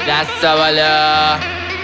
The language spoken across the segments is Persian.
دستا بالا.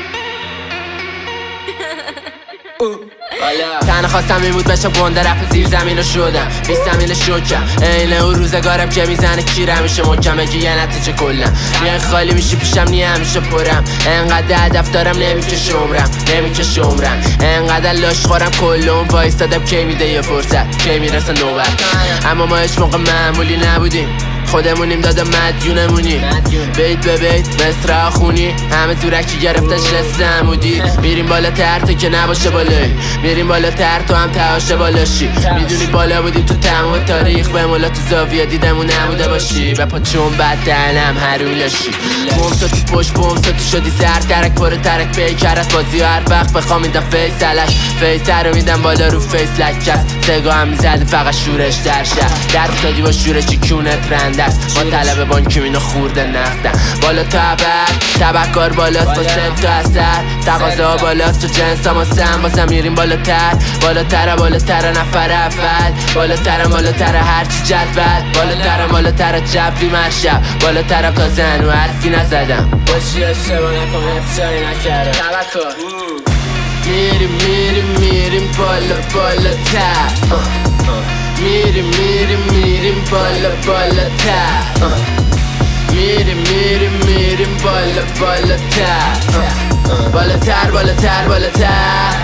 تنها خواستم این بود بشم گنده رپ زیر زمین رو شدم 20 زمین شکم اینه اون روزگارم که میزنه کیره همیشه محکم اگه یه نتیجه کلم نیه خالی میشی پیشم نیه همیشه پرم انقدر هدف دارم نمیکشه عمرم انقدر لاش خورم کلم وایستادم کی میده یه فرصت کی میرسه نوبت اما ما هیچ موقع معمولی نبودیم خودمونیم داده مدیونمونی بیت به بیت مصرع خونی همه تورکی گرفتش رسمودی میریم بالاتر تا که نباشه بالایی میریم بالاتر تو هم تهاشه بالاشی میدونی بالا بودیم تو تمام تاریخ به مولا تو زاویه دیدمون نموده باشی و پا چون بد دهنم حرولاشی بومسا تو پشت بومسا تو شدی زر ترک پر ترک پیکرت بازی هر وقت بخوام میدم فیسه رو میدم بالا رو فیس لکس سگا هم میزده فقط شورش در شهر در افتادی با شورشی کونت رنده ما طلب بانکی مینو خورده نختن بالا تا عبر تبکار بالاست با سن تا اثر تقاضا بالاست تو جنس ما سم باسم میریم بالاتر نفر اول بالاتر هرچی جدول بالاتر جبری مرشب بالاترم تا زن و حرفی نزدم باشی اشتباه نکن افشاری نکردم تبکار میریم بالاتر میریم بالاتر میریم بالاتر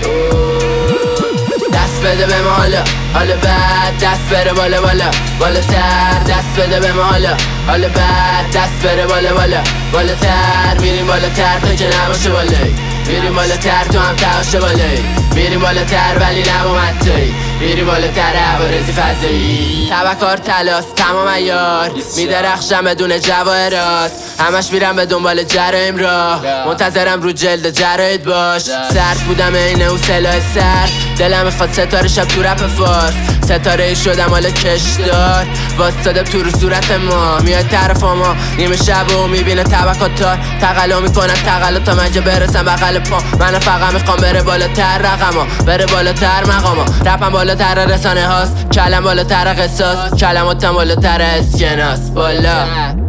دست بده به ما حالا بعد دست بره بالاتر دست بده به ما حالا بعد دست بره بالاتر میریم بالاتر تا که نباشه بالایی میریم بالاتر تو هم تهاشه بالایی میریم بالاتر ولی نبامد توی میریم بالاتر عوارضی فضایی تبکار تلاست تمام عیار میدرخشم بدون جواهرات همش میرم به دنبال جرایم راه منتظرم رو جلد جراید باش سرد بودم اینه او سلاح سر دلم میخواد ستاره شب تو رپ فارس ستاره ای شدم حالا کشدار واسطادم تو رو صورت ما میاد طرف ما نیمه شب و میبینه تبکاتار تقلا میکنن تقلا تا من که برسم بغل پا من فقط میخوام بره بالاتر رقما بره بالاتر مقاما رپم بالاتر رسانه هاست کلم بالاتر قصاص کلماتم بالاتر اسکناس بالا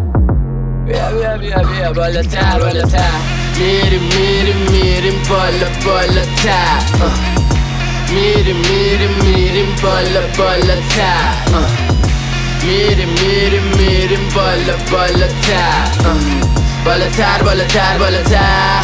بیا بالاتر میریم بالاتر میریم بالاتر میریم بالاتر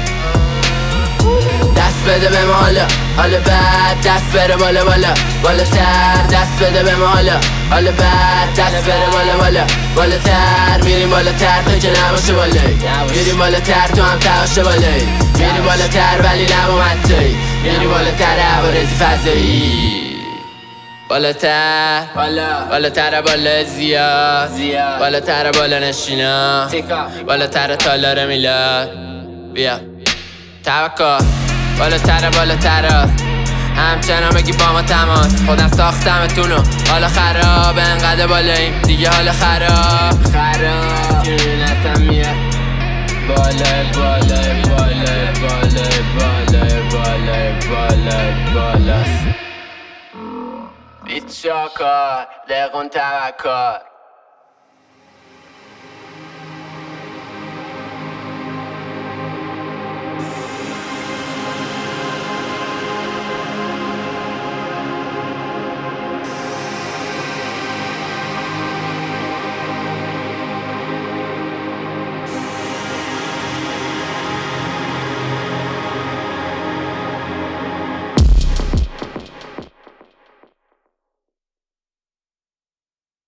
دست بده به ما حالا بعد دست بره بالاتر دست بده به ما حالا بعد دست بره بالاتر میریم بالاتر تا که نباشه بالایی میریم بالاتر تو هم تهاشه بالایی میریم بالاتر ولی نبامد توی میریم بالاتر عوارضی فضایی بالاتر بالا زیاد بالاتر بالا نشینا بالاتر تالار میلاد بیا تبکار بالاتر است همچنان بگی با ما تماس خودم ساختمتونو حالا خراب انقدر بالاییم دیگه حالا خراب جونتم میاد بالا بیت شاکار دقون تبکار